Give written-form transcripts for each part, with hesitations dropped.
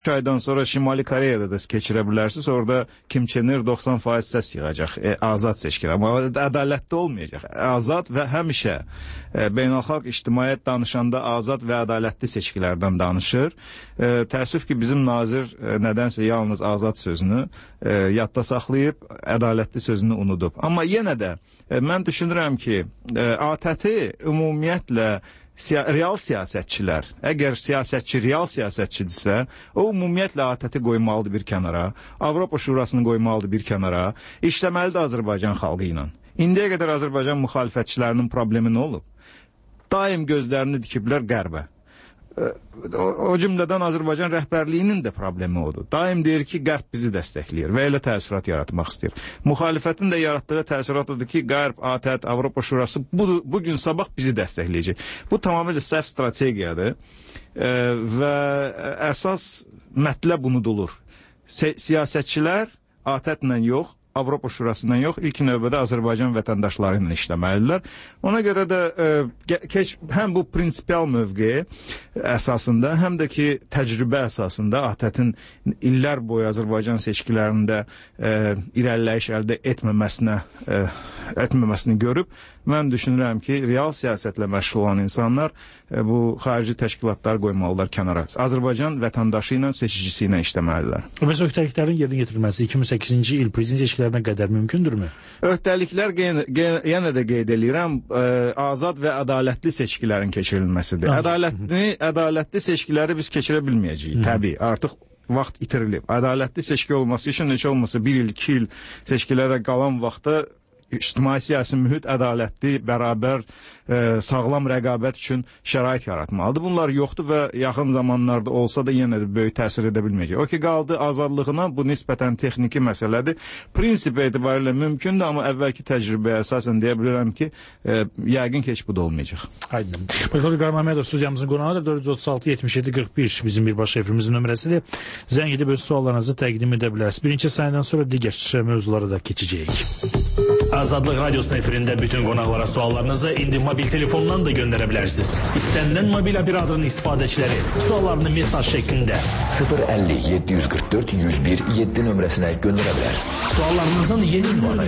aydan sonra Şimali Koreyada da keçirə bilərsiniz. Orada Kim Chen Ir 90% səs yığacaq. Azad seçkilər. Amma ədalətli olmayacaq. Azad və həmişə beynəlxalq ictimaiyyət danışanda azad və ədalətli seçkilərdən danışır. Təəssüf ki, bizim nazir nədənsə yalnız azad sözünü yadda saxlayıb, ədalətli sözünü unudub. Amma yenə də mən düşünürəm ki, ATƏT-i ümumiyyətlə real siyasətçilər, əgər siyasətçi real siyasətçidirsə, o ümumiyyətlə ATƏT-i qoymalıdır bir kənara, Avropa Şurasını qoymalıdır bir kənara, işləməlidir Azərbaycan xalqı ilə. İndiyə qədər Azərbaycan müxalifətçilərinin problemi nə olub? Daim gözlərini dikiblər qərbə. O cümlədən Azərbaycan rəhbərliyinin də problemi odur. Daim deyir ki, qərb bizi dəstəkləyir və elə təəssürat yaratmaq istəyir. Müxalifətin də yaratdığı təəssürat odur ki, qərb, ATƏT, Avropa Şurası bugün sabah bizi dəstəkləyəcək. Bu tamamilə səhv strategiyadır və əsas mətləb unudulur. Siyasətçilər ATƏT-lə yox, Avropa Şurasından yox, ilk növbədə Azərbaycan vətəndaşları ilə işləməlidirlər. Ona görə də həm bu prinsipial mövqe əsasında, həm də ki, təcrübə əsasında ATƏT-in illər boyu Azərbaycan seçkilərində irəliləyiş əldə etməməsini görüb, mən düşünürəm ki, real siyasətlə məşğul olan insanlar bu xarici təşkilatlar qoymalılar kənara. Azərbaycan vətəndaşı ilə, seçicisi ilə işləməlidirlər. Məsələn, öhdəliklərin yerinə getirilməsi 2008-ci il prezident seçkilərinə qədər mümkündürmü? Öhdəliklər yenə də qeyd edirəm, azad və ədalətli seçkilərin keçirilməsidir. Ədalətli seçkiləri biz keçirə bilməyəcəyik. Təbii, artıq vaxt itirilib. Ədalətli seçki olması üçün heç olmasa 1 il, 2 il seçkilərə qalan vaxtda ictimai siyasi mühit ədalətli, bərabər, sağlam rəqabət üçün şərait yaratmalıdır. Bunlar yoxdur və yaxın zamanlarda olsa da yenə də böyük təsir edə bilməyəcək. O ki, qaldı azadlığına, bu nisbətən texniki məsələdir. Prinsip etibarilə mümkündür, amma əvvəlki təcrübəyə əsasən deyə bilirəm ki, yəqin ki, heç bu da olmayacaq. Aydın. Politolog İlqar Məmmədov studiyamızın qonağıdır. 436-77-41 bizim birbaşa efrimizin nömrəsidir. Zəng edib öz suallarınızı təqdim edə bilərsiniz. Birinci sayından sonra digər mövzulara da keçəcəyik. Azadlıq Radyosu'nun efirində bütün qonaqlara suallarınızı indi mobil telefondan da göndərə bilərsiniz. İstənilən mobil operatorun istifadəçiləri suallarını mesaj şəklində 050-744-101-7 nömrəsinə göndərə bilər. Suallarınızın yeni ünvanı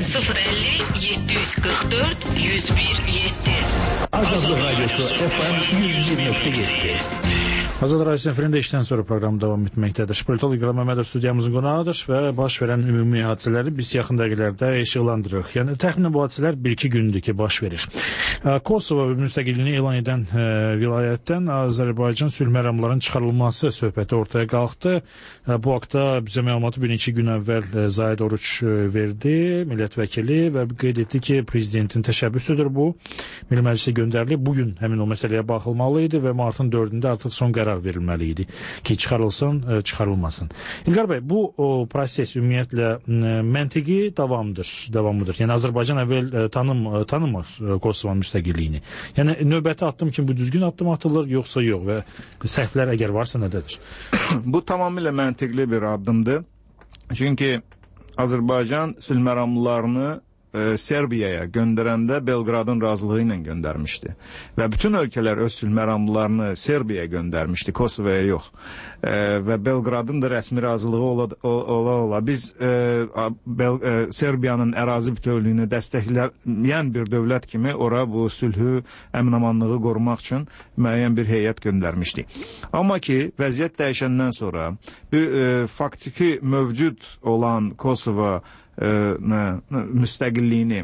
050-744-101-7 Azadlıq Radyosu FM 101.7. Azad Radyosu efirində işdən sonra proqram davam etməkdədir. Politolog İlqar Məmmədov studiyamızın qonağıdır və baş verən ümumi hadisələri biz yaxın dəqiqələrdə işıqlandırırıq. Yəni təxminən bu hadisələr 1-2 gündür ki, baş verir. Kosovo müstəqilliyini elan edən vilayətdən Azərbaycan sülh məramlarının çıxarılması söhbəti ortaya qalxdı. Bu haqda bizə məlumatı bir neçə gün əvvəl Zahid Oruç verdi, millət vəkili, və qeyd etdi ki, prezidentin təşəbbüsüdür bu. Milli Məclisə göndərilib. Bugün həmin o məsələyə baxılmalı idi və martın 4-də artıq son qərar verilməli idi ki, çıxarılsın, çıxarılmasın. İlqar bəy, bu proses ümumiyyətlə məntiqi davamıdır. Yəni Azərbaycan əvvəl tanımır Kosovo müstəqilliyini. Yəni növbəti addım kimi bu düzgün addım atılır, yoxsa yox və səhvlər əgər varsa nədədir? Bu tamamilə məntiqli bir addımdır. Çünki Azərbaycan sülh məramlılarını Serbiyaya göndərəndə Belqradın razılığı ilə göndərmişdi. Və bütün ölkələr öz sülh məramlılarını Serbiyaya göndərmişdi, Kosovoya yox. Və Belqradın da rəsmi razılığı ola. Biz Serbiyanın ərazi bütövlüyünü dəstəkləyən bir dövlət kimi ora bu sülhü, əmin-amanlığı qorumaq üçün müəyyən bir heyət göndərmişdik. Amma ki, vəziyyət dəyişəndən sonra bir faktiki mövcud olan Kosovo müstəqilliyini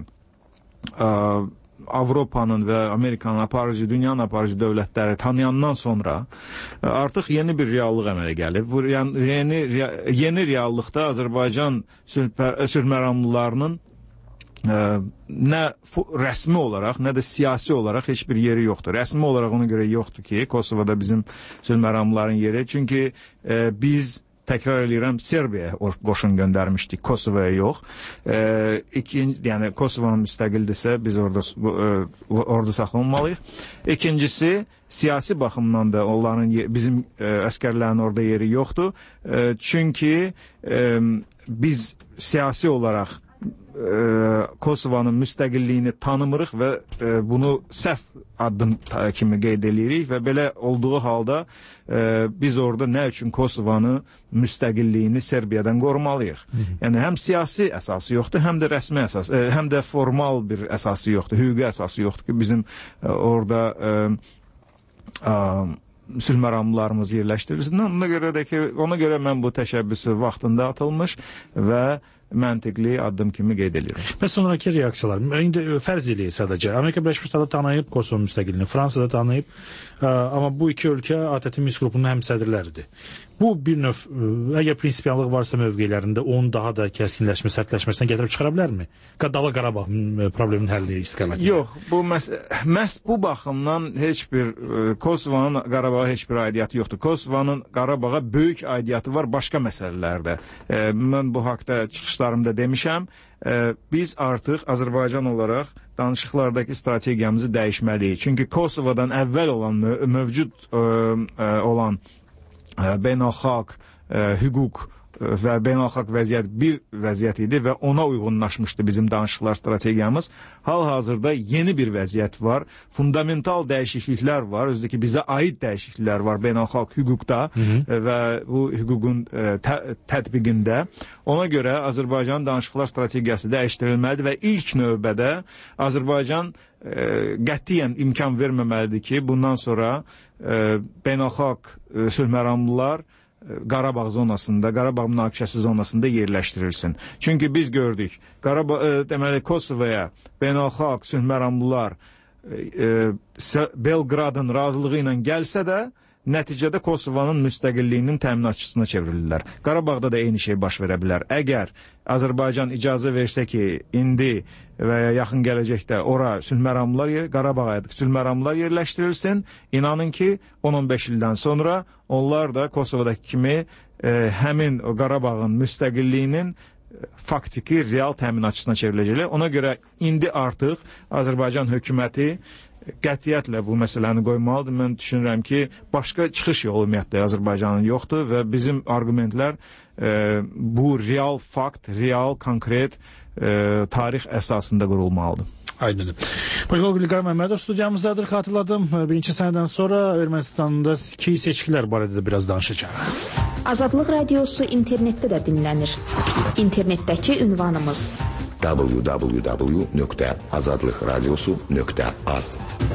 Avropanın və Amerikanın aparıcı, dünyanın aparıcı dövlətləri tanıyandan sonra artıq yeni bir reallıq əmələ gəlir. Bu yeni reallıqda Azərbaycan sülh məramlılarının nə rəsmi olaraq, nə də siyasi olaraq heç bir yeri yoxdur. Rəsmi olaraq ona görə yoxdur ki, Kosovoda bizim sülh məramlıların yeri. Çünki biz təkrar edirəm, Serbiyaya qoşun göndərmişdik, Kosovoya yox. Yəni, Kosovo müstəqildirsə, biz orada saxlanmalıyıq. İkincisi, siyasi baxımdan da onların, bizim əskərlərin orada yeri yoxdur. Çünki biz siyasi olaraq Kosovanın müstəqilliyini tanımırıq və bunu səhv addım kimi qeyd edirik və belə olduğu halda biz orada nə üçün Kosovanı müstəqilliyini Serbiyadan qorumalıyıq? Yəni həm siyasi əsası yoxdur, həm də rəsmi əsas, həm də formal bir əsası yoxdur, hüquqi əsası yoxdur ki, bizim orada sülh məramlarımız yerləşdirilsin. Ona görə mən bu təşəbbüsü vaxtında atılmış və məntiqli addım kimi qeyd edirəm. Və sonraki reaksiyalar. İndi fərz eləyək sadəcə. Amerika Birləşmiş Ştatları tanıyıb Kosovo müstəqilliyini, Fransa da tanıyıb. Amma bu iki ölkə ATƏT Minsk qrupunun həmsədrləridir. Bu bir növ, əgər prinsipiallıq varsa mövqelərində onun daha da kəskinləşmə, sərtləşməsinə gətirib çıxara bilərmi? Dağlıq Qarabağ probleminin həlli istiqamətində. Yox, bu məhz bu baxımdan heç bir Kosovanın Qarabağa heç bir aidiyyatı yoxdur. Kosovanın Qarabağa böyük aidiyyatı var başqa məsələlərdə. Mən bu haqda çıxışlarımda demişəm. Biz artıq Azərbaycan olaraq danışıqlardakı strategiyamızı dəyişməliyik. Çünki Kosovadan əvvəl olan mövcud olan beynəlxalq hüquq və beynəlxalq vəziyyət bir vəziyyət idi və ona uyğunlaşmışdı bizim danışıqlar strategiyamız. Hal-hazırda yeni bir vəziyyət var. Fundamental dəyişikliklər var. Özdəki bizə aid dəyişikliklər var beynəlxalq hüquqda və bu hüququn tətbiqində. Ona görə Azərbaycanın danışıqlar strategiyası dəyişdirilməlidir və ilk növbədə Azərbaycan qətiyyən imkan verməməlidir ki, bundan sonra beynəlxalq sülh məramlılar Qarabağ zonasında, Qarabağ münaqişəsi zonasında yerləşdirilsin. Çünki biz gördük, deməli Kosovaya beynəlxalq sülh məramlılar Belqradın razılığı ilə gəlsə də nəticədə Kosovanın müstəqilliyinin təminatçısına çevrilirlər. Qarabağda da eyni şey baş verə bilər. Əgər Azərbaycan icazə versə ki, indi və ya yaxın gələcəkdə ora Qarabağa sülh məramlılar yerləşdirilsin, inanın ki, 10-15 ildən sonra onlar da Kosovadakı kimi həmin o Qarabağın müstəqilliyinin faktiki, real təminatçısına çevriləcəklər. Ona görə indi artıq Azərbaycan hökuməti qətiyyətlə bu məsələni qoymalıdır. Mən düşünürəm ki, başqa çıxış yolu ümumiyyətlə Azərbaycanın yoxdur və bizim argumentlər bu real fakt, real, konkret tarix əsasında qurulmalıdır. Aydındır. Politolog İlqar Məmmədov studiyamızdadır. Xatırladım, birinci sənədən sonra Ermənistandakı seçkilər barədə də biraz danışacağıq. Azadlıq radiosu internetdə də dinlənir. İnternetdəki ünvanımız www.azadlıqradiosu.az.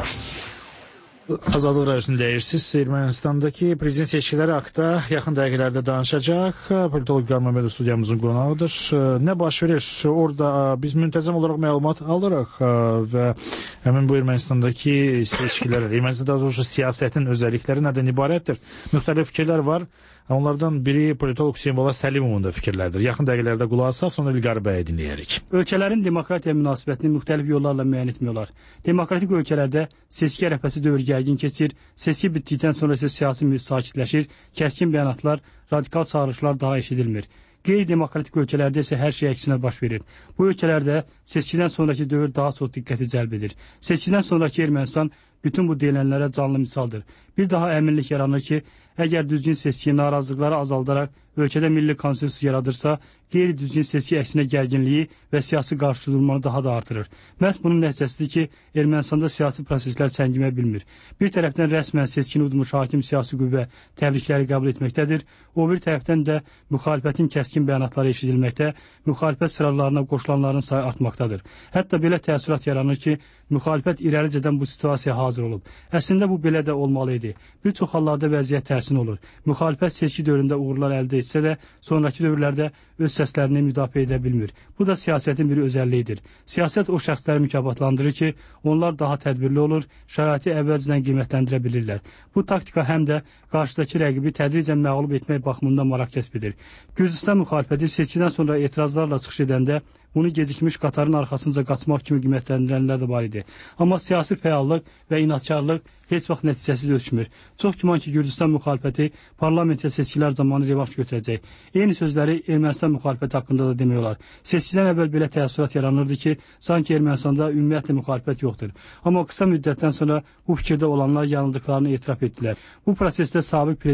Azadlıq radiosunu deyirsiniz. Ermənistandakı prezident seçkiləri haqqında yaxın dəqiqələrdə danışacaq. Politolog İlqar Məmmədov studiyamızın qonağıdır. Nə baş verir? Orada biz müntəzəm olaraq məlumat alırıq və həmin bu Ermənistandakı seçkilər, Ermənistanda doğrusu siyasətin özəllikləri nədən ibarətdir? Müxtəlif fikirlər var. Onlardan biri politolog Hüseyn Bala Səlimovun da fikirlərdir. Yaxın dəqiqələrdə qulaq asaq, sonra İlqar bəyi dinləyərik. Ölkələrin demokratiya münasibətini müxtəlif yollarla müəyyən etmək olar. Demokratik ölkələrdə seçki ərəfəsi dövr gərgin keçir, seçki bitdikdən sonra isə siyasi mühit sakitləşir, kəskin bəyanatlar, radikal çağırışlar daha eşidilmir. Qeyri-demokratik ölkələrdə isə hər şey əksinə baş verir. Bu ölkələrdə seçkidən sonraki dövr daha çox diqqəti cəlb edir. Seçkidən sonraki Ermənistan bütün bu deyilənlərə canlı misaldır. Bir daha əminlik yaranır ki, əgər düzgün seçki narazılıqları azaldaraq ölkədə milli konsensus yaradırsa, qeyri-düzgün seçki əksinə gərginliyi və siyasi qarşıdurmanı daha da artırır. Məhz bunun nəticəsidir ki, Ermənistanda siyasi proseslər çəngimə bilmir. Bir tərəfdən rəsmən seçkini udmuş hakim siyasi qüvvə təbrikləri qəbul etməkdədir, o bir tərəfdən də müxalifətin kəskin bəyanatları eşidilməkdə, müxalifət sıralarına qoşulanların sayı artmaqdadır. Hətta belə təəssürat yaranır ki, müxalifət irəlicədən bu situasiyaya hazır olub. Əslində bu belə də olmalı idi. Bir çox hallarda vəziyyət tərsin olur. Müxalifət seçki dövründə uğurlar əldə etsə də, sonraki dövrlərdə öz səslərini müdafiə edə bilmir. Bu da siyasətin bir özəlliyidir. Siyasət o şəxsləri mükafatlandırır ki, onlar daha tədbirli olur, şəraiti əvvəlcədən qiymətləndirə bilirlər. Bu taktika həm də qarşıdakı rəqibi tədricən məğlub etmək baxımından maraq kəsb edir. Gürcüstan müxalifəti seçkidən sonra etirazlarla çıxış edəndə bunu gecikmiş qatarın arxasınca qaçmaq kimi qiymətləndirənlər də var idi. Amma siyasi fəallıq və inatkarlıq heç vaxt nəticəsiz ölçmür. Çox güman ki, Gürcüstan müxalifəti parlamentə seçkilər zamanı revanş götürəcək. Eyni sözləri Ermənistan müxalifəti haqqında da demək olar. Seçkidən əvvəl belə təəssürat yaranırdı ki, sanki Ermənistanda ümumiyyətlə müxalifət yoxdur. Amma qısa müddətdən sonra bu fikirdə olanlar yanıldıqlarını etiraf etdilər. Bu prosesdə sabiq prezident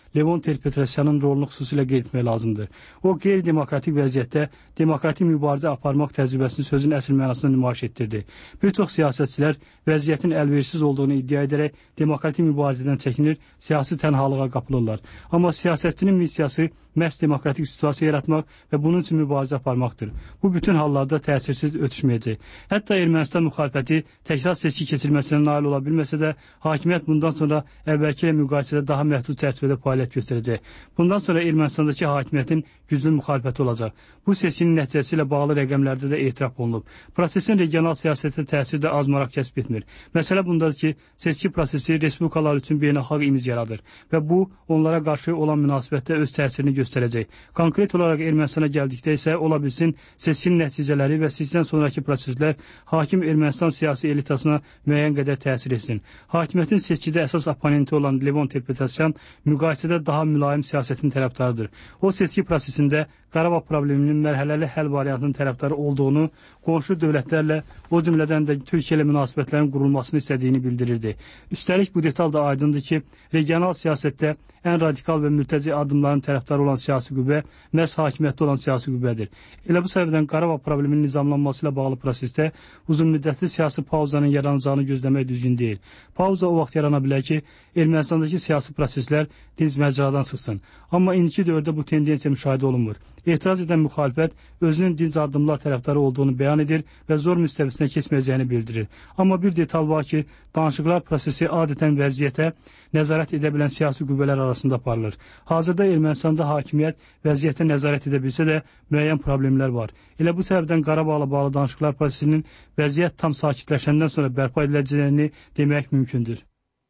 Levon Ter-Petrosyanın rolunu xüsusilə qeyd etmək lazımdır. O, qeyri-demokratik vəziyyətdə demokratik mübarizə aparmaq təcrübəsini sözün əsl mənasında nümayiş etdirdi. Bir çox siyasətçilər vəziyyətin əlverişsiz olduğunu iddia edərək demokratik mübarizədən çəkinir, siyasi tənhalığa qapılırlar. Amma siyasətçinin missiyası məhz demokratik situasiya yaratmaq və bunun üçün mübarizə aparmaqdır. Bu bütün hallarda təsirsiz ötüşməyəcək. Hətta Ermənistan müxalifəti təkrar seçki keçirilməsinə nail ola bilməsə də, hakimiyyət bundan sonra əvvəlki ilə müqayisədə daha məhdud çərçivədə fəaliyyət göstərəcək. Bundan sonra Ermənistandakı hakimiyyətin güclü müxalifəti olacaq. Bu seçkinin nəticəsi ilə bağlı rəqəmlərdə də etiraf olunub. Prosesin regional siyasətə təsiri də az maraq kəsb etmir. Məsələ bundadır ki, seçki prosesi respublikalar üçün beynəlxalq imic yaradır və bu, onlara qarşı olan münasibətdə öz təsirini göstərəcək. Konkret olaraq Ermənistana gəldikdə isə ola bilsin, seçkinin nəticələri və seçkidən sonraki proseslər hakim Ermənistan siyasi elitasına müəyyən qədər təsir etsin. Hakimiyyətin seçkidə əsas oponenti olan Levon Ter-Petrosyan müqayisədə daha mülayim siyasətin tərəfdarıdır. O, seçki prosesində Qarabağ probleminin mərhələli həll variantının tərəfdarı olduğunu, qonşu dövlətlərlə, o cümlədən də Türkiyə ilə münasibətlərin qurulmasını istədiyini bildirirdi. Üstəlik bu detal da aydındır ki, regional siyasətdə ən radikal və mürtəci addımların tərəfdarı olan siyasi qüvvə məhz hakimiyyətdə olan siyasi qüvvədir. Elə bu səbəbdən Qarabağ probleminin nizamlanması ilə bağlı prosesdə uzunmüddətli siyasi pauzanın yaranacağını gözləmək düzgün deyil. Pauza o vaxt yarana bilər ki, Ermənistandakı siyasi proseslər dinc məcradan çıxsın. Amma indiki dövrdə bu tendensiya müşahidə olunmur. Etiraz edən müxalifət özünün dinc addımlar tərəfdarı olduğunu bəyan edir və zor müstəvisinə keçməyəcəyini bildirir. Amma bir detal var ki, danışıqlar prosesi adətən vəziyyətə nəzarət edə bilən siyasi qüvvələr arasında aparılır. Hazırda Ermənistanda hakimiyyət vəziyyətə nəzarət edə bilsə də müəyyən problemlər var. Elə bu səbəbdən Qarabağla bağlı danışıqlar prosesinin vəziyyət tam sakitləşəndən sonra bərpa ediləcəyini demək mümkündür.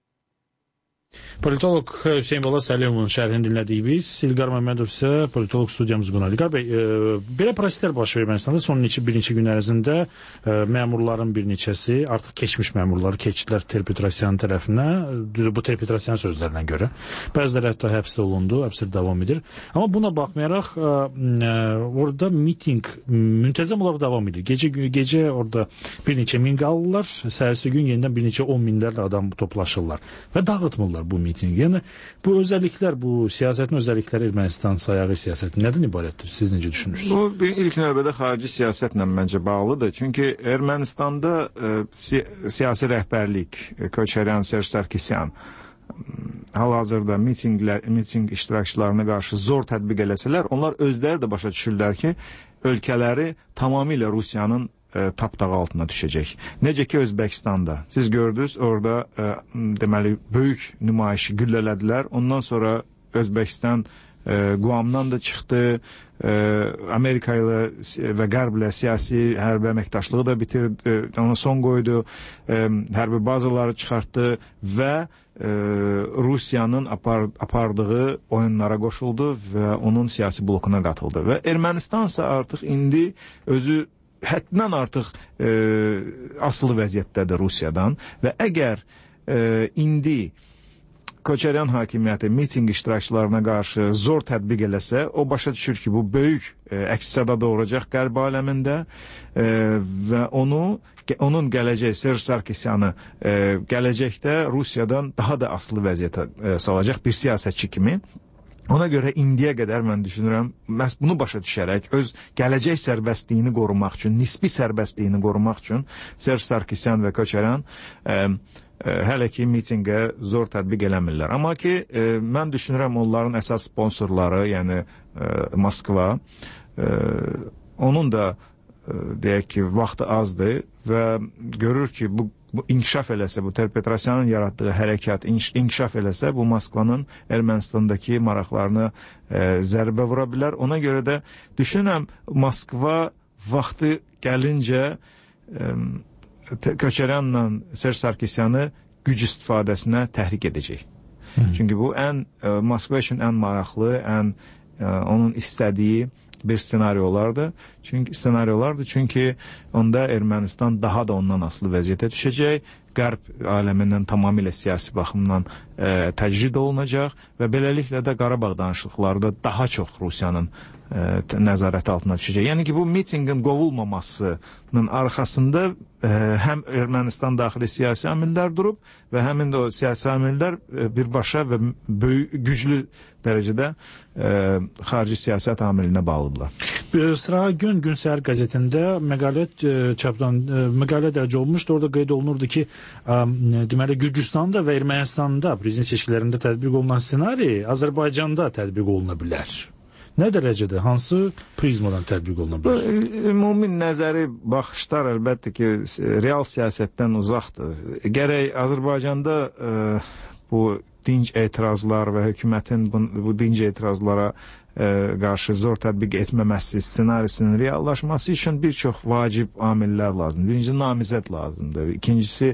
Politolog Hüseyn Bala Səlimovun şərhini dinlədik biz. İlqar Məmmədov isə politolog studiyamız qonaqdır. İlqar bəy, belə proseslər baş verir Ermənistanda. Son bir neçə gün ərzində məmurların bir neçəsi, artıq keçmiş məmurlar keçdilər Ter-Petrosyan tərəfinə, bu Ter-Petrosyan sözlərinə görə. Bəziləri hətta həbsdə olundu, həbsdə davam edir. Amma buna baxmayaraq orada miting müntəzəm olaraq davam edir. Gecə orada bir neçə min qalırlar, səhərsi gün yenidən bir neçə 10 minlərlə adam toplaşırlar və dağıtmırlar bu mitingi. Yəni bu özəlliklər, bu siyasətin özəllikləri Ermənistan sayağı siyasəti nədən ibarətdir? Siz necə düşünürsünüz? Bu ilk növbədə xarici siyasətlə məncə bağlıdır. Çünki Ermənistanda siyasi rəhbərlik, Köçəryan, Serj Sarkisyan hal-hazırda miting iştirakçılarına qarşı zor tətbiq eləsələr, onlar özləri də başa düşürlər ki, ölkələri tamamilə Rusiyanın tapdağı altına düşəcək. Necə ki Özbəkistanda. Siz gördünüz, orada deməli böyük nümayişi güllələdilər. Ondan sonra Özbəkistan Quamdan da çıxdı. Amerika ilə və Qərblə siyasi hərbi əməkdaşlığı da bitirdi, ona son qoydu, hərbi bazaları çıxartdı və Rusiyanın apardığı oyunlara qoşuldu və onun siyasi blokuna qatıldı. Və Ermənistansa artıq indi özü həddən artıq asılı vəziyyətdədir Rusiyadan və əgər indi Köçəryan hakimiyyəti miting iştirakçılarına qarşı zor tətbiq eləsə, o başa düşür ki, bu böyük əks-səda doğuracaq Qərb aləmində və onun gələcək, Serj Sarkisyanı gələcəkdə Rusiyadan daha da asılı vəziyyətə salacaq bir siyasətçi kimi. Ona görə indiyə qədər mən düşünürəm, məhz bunu başa düşərək, öz gələcək sərbəstliyini qorumaq üçün, nisbi sərbəstliyini qorumaq üçün Serj Sarkisyan və Köçəryan hələ ki mitingə zor tətbiq eləmirlər. Amma ki, mən düşünürəm onların əsas sponsorları, yəni Moskva, onun da deyək ki, vaxtı azdır və görür ki, bu inkişaf eləsə, bu Ter-Petrosyanın yaratdığı hərəkat inkişaf eləsə, bu Moskvanın Ermənistandakı maraqlarına zərbə vura bilər. Ona görə də düşünürəm, Moskva vaxtı gəlincə Köçəryanla Serj Sarkisyanı güc istifadəsinə təhrik edəcək. Çünki bu Moskva üçün ən maraqlı, onun istədiyi bir senaryolardır. Çünki onda Ermənistan daha da ondan asılı vəziyyətə düşəcək. Qərb aləmindən tamamilə siyasi baxımdan təcrid olunacaq və beləliklə də Qarabağ danışıqları da daha çox Rusiyanın nəzarət altına düşəcək. Yəni ki, bu mitinqin qovulmamasının arxasında həm Ermənistan daxili siyasi amillər durub və həmin də o siyasi amillər birbaşa və böyük, güclü dərəcədə xarici siyasət amilinə bağlıdırlar. Sıra Gün Səhər qəzetində məqalə dərc olmuşdu. Orada qeyd olunurdu ki, deməli Gürcüstanda və Ermənistanda prezident seçkilərində tətbiq olunan ssenari Azərbaycanda tətbiq oluna bilər. Nə dərəcədə, hansı prizmadan tətbiq oluna bilər? Ümumi nəzəri baxışlar əlbəttə ki, real siyasətdən uzaqdır. Gərək Azərbaycanda bu dinc etirazlar və hökumətin bu dinc etirazlara qarşı zor tətbiq etməməsi ssenarisinin reallaşması üçün bir çox vacib amillər lazımdır. Birinci, namizəd lazımdır. İkincisi,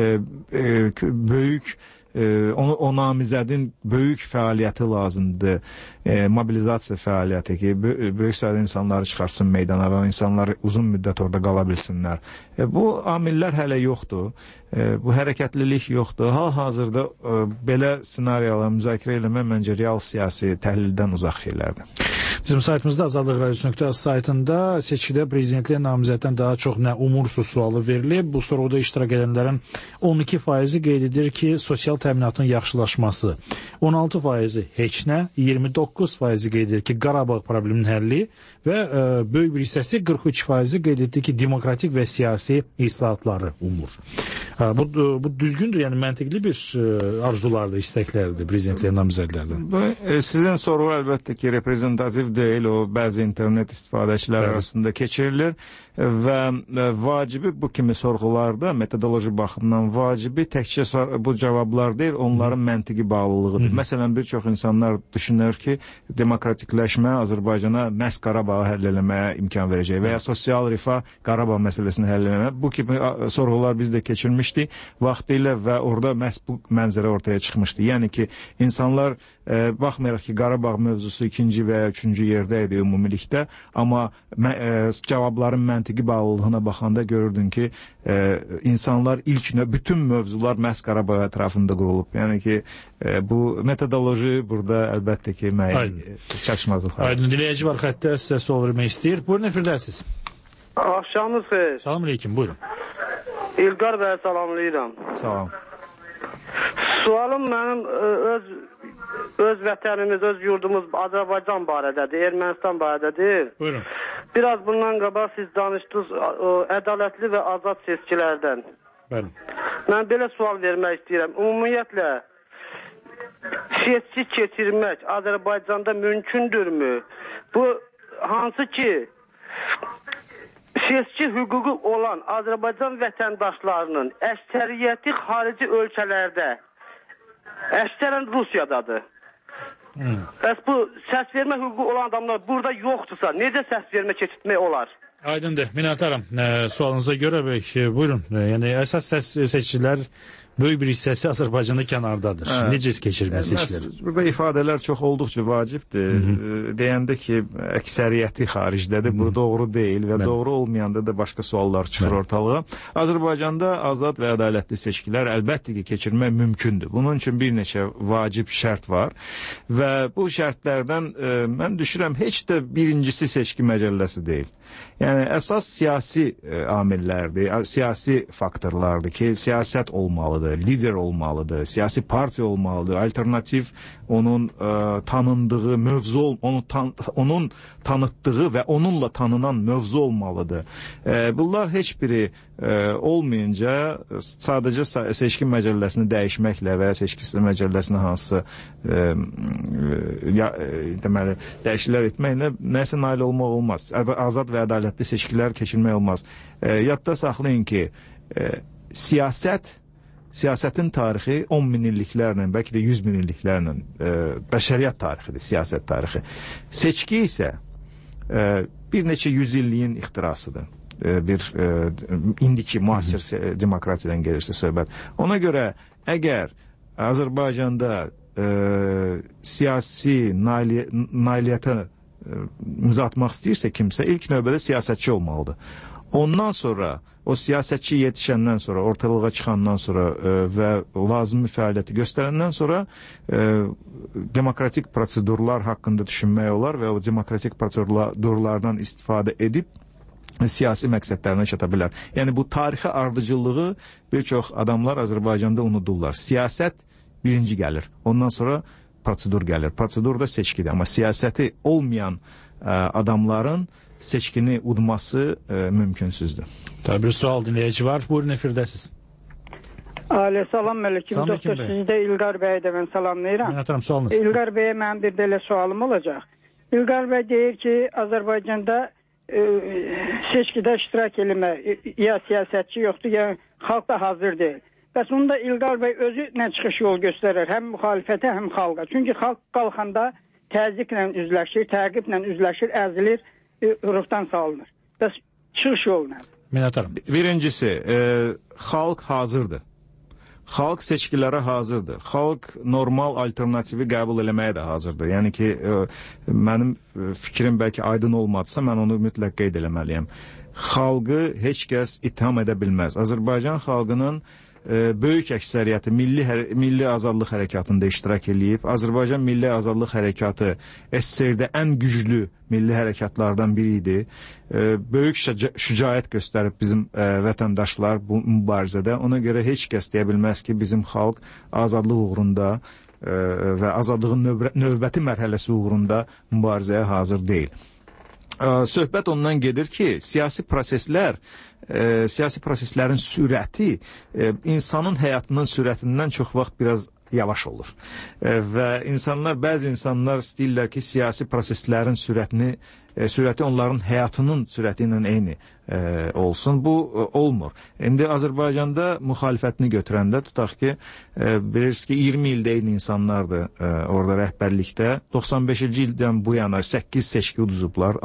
böyük o namizədin böyük fəaliyyəti lazımdır. Mobilizasiya fəaliyyəti ki, böyük sayda insanları çıxarsın meydana və o insanlar uzun müddət orada qala bilsinlər. Bu amillər hələ yoxdur. Bu hərəkətlilik yoxdur. Hal-hazırda belə ssenariyalar müzakirə eləmək məncə real siyasi təhlildən uzaq şeylərdir. Bizim saytımızda azadlıqradiosu.az saytında seçkidə prezidentliyə namizəddən daha çox nə umursuz sualı verilib. Bu soruda iştirak edənlərin 12% qeyd edir ki, sosial təminatın yaxşılaşması, 16% heç nə, 29% qeyd edir ki, Qarabağ probleminin həlli və böyük bir hissəsi 43% qeyd edir ki, demokratik və siyasi islahatları umur. Bu düzgündür, yəni məntiqli bir arzulardır, istəklərdir prezidentliyə namizədlərdən. Sizin soru əlbəttə ki, reprezentativ deyil, o bəzi internet istifadəçilər arasında keçirilir və vacibi bu kimi sorğularda metodoloji baxımdan vacibi təkcə bu cavablar deyil, onların məntiqi bağlılığıdır. Məsələn, bir çox insanlar düşünür ki, demokratikləşmə Azərbaycana məhz Qarabağı həll eləməyə imkan verəcək və ya sosial rifah Qarabağ məsələsini həll eləməyə. Bu kimi sorğular biz də keçirmişdik vaxtilə və orada məhz bu mənzərə ortaya çıxmışdı. Yəni ki, insanlar baxmayaraq ki, Qarabağ mövzusu ikinci və ya üçüncü yerdə idi ümumilikdə, amma cavabların məntiqi bağlılığına baxanda görürdün ki, insanlar bütün mövzular məhz Qarabağ ətrafında qurulub. Yəni ki, bu metodoloji burada əlbəttə ki, çatışmazlıqlar. Aydın, dinləyici var xəttə, sizə sual vermək istəyir. Buyurun, efirdəsiniz. Axşamınız xeyir. Salam aleyküm, buyurun. İlqar bəyə salamlayıram. Salam. Sualım mənim öz vətənimiz, öz yurdumuz Azərbaycan barədədir, Ermənistan barədədir. Buyurun. Biraz bundan qabaq siz danışdınız ədalətli və azad seçkilərdən. Bəli. Mən belə sual vermək istəyirəm. Ümumiyyətlə, seçki keçirmək Azərbaycanda mümkündürmü? Bu, hansı ki, seçki hüququ olan Azərbaycan vətəndaşlarının əksəriyyəti xarici ölkələrdə, əksərən Rusiyadadır. Bəs bu səs vermə hüququ olan adamlar burada yoxdursa, necə səs vermə keçirtmək olar? Aydındır, minnətdaram. Sualınıza görə, buyurun. Yəni, əsas seçicilər böyük bir hissəsi Azərbaycanda kənardadır. Necə keçirmə seçkiləri? Burada ifadələr çox olduqca vacibdir. Deyəndə ki, əksəriyyəti xaricdədir, bu doğru deyil və doğru olmayanda da başqa suallar çıxır ortalığa. Azərbaycanda azad və ədalətli seçkilər əlbəttə ki, keçirmək mümkündür. Bunun üçün bir neçə vacib şərt var və bu şərtlərdən mən düşürəm, heç də birincisi seçki məcəlləsi deyil. Yəni, əsas siyasi amillərdir, siyasi faktorlardır ki, siyasət olmalıdır, lider olmalıdır, siyasi parti olmalıdır, alternativ onun tanındığı mövzu, onun tanıtdığı və onunla tanınan mövzu olmalıdır. Bunlar heç biri olmayınca sadəcə seçki məcəlləsini dəyişməklə və ya seçki məcəlləsini hansısa deməli, dəyişikliklər etməklə nəsə nail olmaq olmaz. Azad və ədalətli seçkilər keçirmək olmaz. Yadda saxlayın ki, siyasətin tarixi 10 min illiklərlə, bəlkə də 100 min illiklərlə bəşəriyyət tarixidir, siyasət tarixi. Seçki isə bir neçə yüzilliyin ixtirasıdır. İndiki müasir demokratiyadan gelirsə söhbət. Ona görə əgər Azərbaycanda siyasi nailiyyətə imza atmaq istəyirsə kimsə, ilk növbədə siyasətçi olmalıdır. Ondan sonra o siyasətçi yetişəndən sonra, ortalığa çıxandan sonra və lazımi fəaliyyəti göstərəndən sonra demokratik prosedurlar haqqında düşünmək olar və o demokratik prosedurlardan istifadə edib siyasi məqsədlərinə çata bilər. Yəni bu tarixi ardıcıllığı bir çox adamlar Azərbaycanda unudurlar. Siyasət birinci gəlir. Ondan sonra prosedur gəlir. Prosedur da seçkidir. Amma siyasəti olmayan adamların seçkini udması mümkünsüzdür. Tabii bir sual dinleyici var. Buyurun efirdəsiz. Salam əleykum. Doktor, sizi də İlqar bəyə də mən salamlayıram. Minətdarım, sualınız. İlqar bəyə mənim bir belə sualım olacaq. İlqar bəy deyir ki, Azərbaycanda seçkidə iştirak eləmə ya siyasətçi yoxdur, ya xalq da hazır deyil. Bəs onda İlqar bəy özü nə çıxış yol göstərir həm müxalifətə, həm xalqa. Çünki xalq qalxanda təzyiqlə üzləşir, təqiblə üzləşir, əzilir, ruhdan salınır. Bəs çıxış yolu nədir? Minətdarım. Birincisi, xalq hazırdır. Xalq seçkilərə hazırdır. Xalq normal alternativi qəbul eləməyə də hazırdır. Yəni ki, mənim fikrim bəlkə aydın olmadısa, mən onu mütləq qeyd eləməliyəm. Xalqı heç kəs itham edə bilməz. Azərbaycan xalqının böyük əksəriyyəti milli azadlıq hərəkatında iştirak eləyib. Azərbaycan Milli Azadlıq Hərəkatı SSR-də ən güclü milli hərəkatlardan biri idi. Böyük şücaət göstərib bizim vətəndaşlar bu mübarizədə. Ona görə heç kəs deyə bilməz ki, bizim xalq azadlıq uğrunda və azadlığın növbəti mərhələsi uğrunda mübarizəyə hazır deyil. Söhbət ondan gedir ki, siyasi proseslərin sürəti insanın həyatının sürətindən çox vaxt biraz yavaş olur. Və bəzi insanlar istəyirlər ki, siyasi proseslərin sürəti onların həyatının sürəti ilə eyni olsun. Bu olmur. İndi Azərbaycanda müxalifətini götürəndə tutaq ki, bilirsiniz ki, 20 ildə eyni insanlardır orada rəhbərlikdə. 95-ci ildən bu yana 8 seçki uduzublar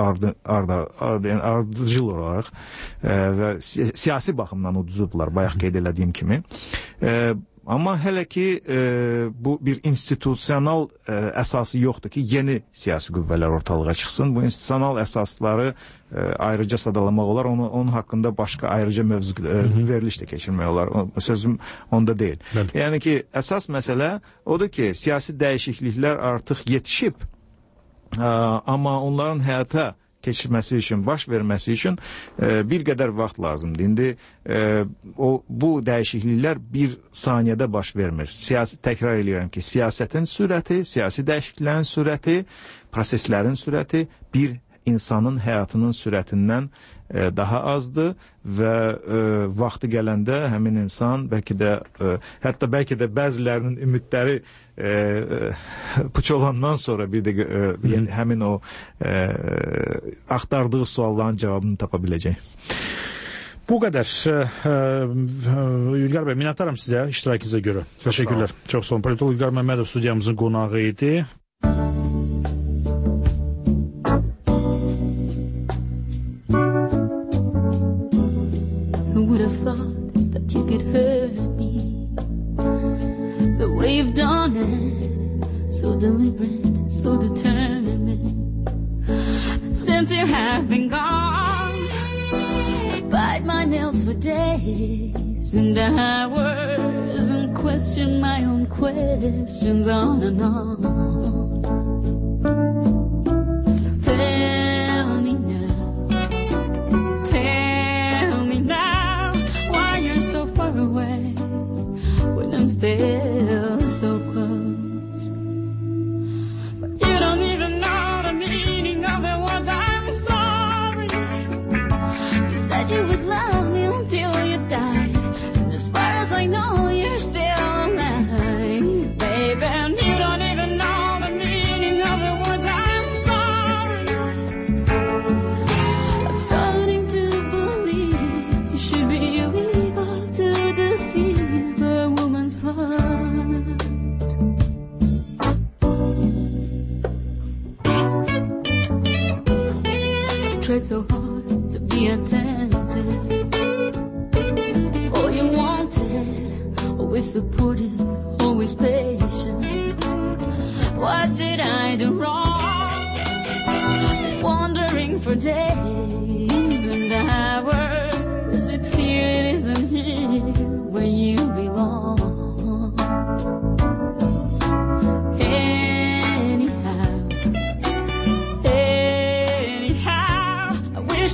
ardıcıl olaraq və siyasi baxımdan uduzublar, bayaq qeyd elədiyim kimi. Amma hələ ki bu bir institusional əsası yoxdur ki, yeni siyasi qüvvələr ortalığa çıxsın. Bu institusional əsasları ayrıca sadalamaq olar, onun haqqında başqa ayrıca veriliş də keçirmək olar. Sözüm onda deyil. Yəni ki, əsas məsələ odur ki, siyasi dəyişikliklər artıq yetişib, amma onların həyata keçirməsi üçün, baş verməsi üçün bir qədər vaxt lazımdır. İndi bu dəyişikliklər bir saniyədə baş vermir. Təkrar edirəm ki, siyasətin sürəti, siyasi dəyişikliklərin sürəti, proseslərin sürəti bir insanın həyatının sürətindən daha azdır və vaxtı gələndə həmin insan bəlkə də bəzilərinin ümidləri puç olandan sonra bir də həmin o axtardığı sualların cavabını tapa biləcək. Bu qədər. İlqar bəy, minnətdaram sizə iştirakınıza görə. Təşəkkürlər. Çox sağ olun. Politolog İlqar Məmmədov studiyamızın qonağı idi. You've done it, so deliberate, so determined. And since you have been gone, I bite my nails for days and hours and question my own questions on and on. So tell me now, why you're so far away when I'm still so close. But you don't even know the meaning of the words I'm sorry. You said you would love me until you died, and as far as I know, you're still alive, baby. And you don't even know the meaning of the words I'm sorry. I'm starting to believe it should be illegal to deceive a woman's heart. Tried so hard to be attentive to all you wanted, always supportive, always patient. What did I do wrong? Wandering for days and hours.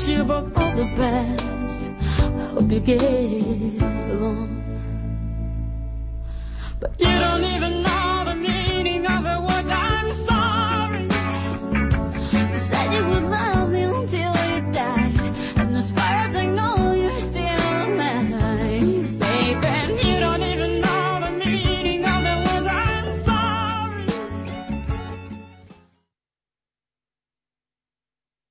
you both all the best. I hope you get along. But you don't even know